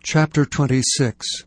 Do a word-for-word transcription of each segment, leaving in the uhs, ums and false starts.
Chapter twenty-six.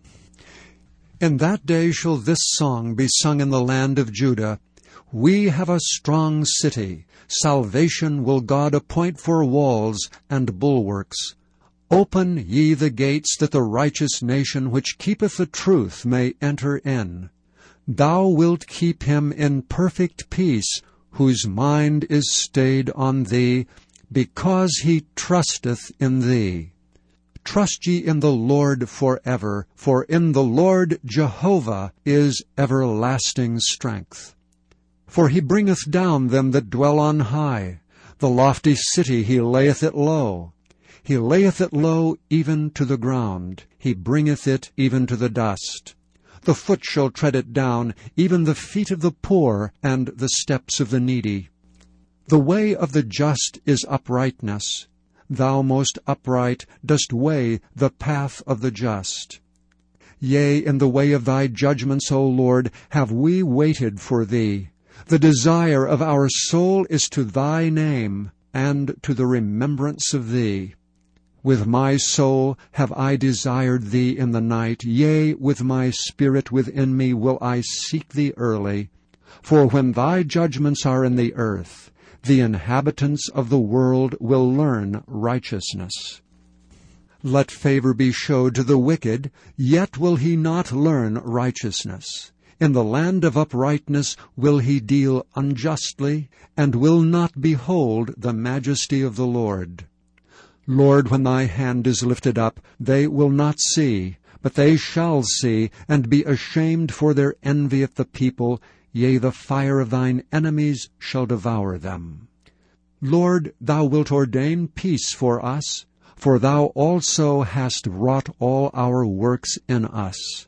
In that day shall this song be sung in the land of Judah. We have a strong city. Salvation will God appoint for walls and bulwarks. Open ye the gates, that the righteous nation which keepeth the truth may enter in. Thou wilt keep him in perfect peace, whose mind is stayed on thee, because he trusteth in thee. Trust ye in the Lord forever, for in the Lord Jehovah is everlasting strength. For he bringeth down them that dwell on high. The lofty city he layeth it low. He layeth it low even to the ground. He bringeth it even to the dust. The foot shall tread it down, even the feet of the poor, and the steps of the needy. The way of the just is uprightness. Thou, most upright, dost weigh the path of the just. Yea, in the way of thy judgments, O Lord, have we waited for thee. The desire of our soul is to thy name, and to the remembrance of thee. With my soul have I desired thee in the night, yea, with my spirit within me will I seek thee early. For when thy judgments are in the earth, the inhabitants of the world will learn righteousness. Let favor be showed to the wicked, yet will he not learn righteousness. In the land of uprightness will he deal unjustly, and will not behold the majesty of the Lord. Lord, when thy hand is lifted up, they will not see, but they shall see, and be ashamed for their envy at the people. Yea, the fire of thine enemies shall devour them. Lord, thou wilt ordain peace for us, for thou also hast wrought all our works in us.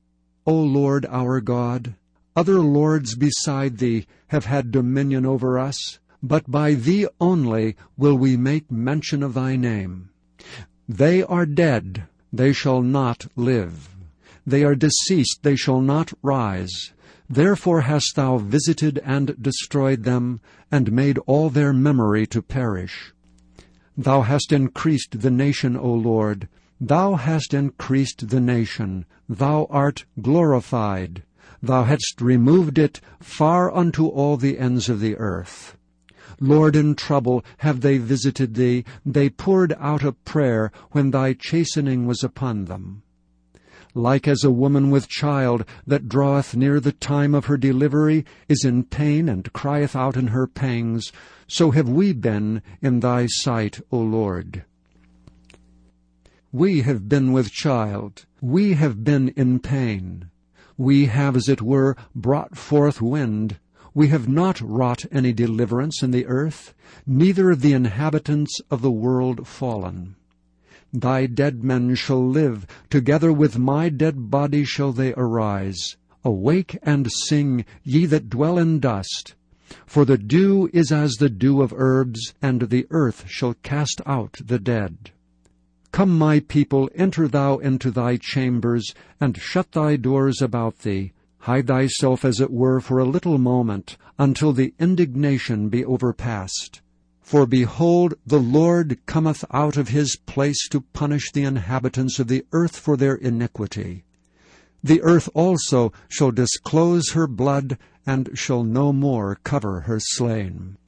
O Lord our God, other lords beside thee have had dominion over us, but by thee only will we make mention of thy name. They are dead, they shall not live. They are deceased, they shall not rise. Therefore hast thou visited and destroyed them, and made all their memory to perish. Thou hast increased the nation, O Lord. Thou hast increased the nation. Thou art glorified. Thou hadst removed it far unto all the ends of the earth. Lord, in trouble have they visited thee. They poured out a prayer when thy chastening was upon them. Like as a woman with child that draweth near the time of her delivery, is in pain and crieth out in her pangs, so have we been in thy sight, O Lord. We have been with child, we have been in pain. We have, as it were, brought forth wind. We have not wrought any deliverance in the earth, neither of the inhabitants of the world fallen. Thy dead men shall live, together with my dead body shall they arise. Awake and sing, ye that dwell in dust. For the dew is as the dew of herbs, and the earth shall cast out the dead. Come, my people, enter thou into thy chambers, and shut thy doors about thee. Hide thyself as it were for a little moment, until the indignation be overpast. For behold, the Lord cometh out of his place to punish the inhabitants of the earth for their iniquity. The earth also shall disclose her blood, and shall no more cover her slain.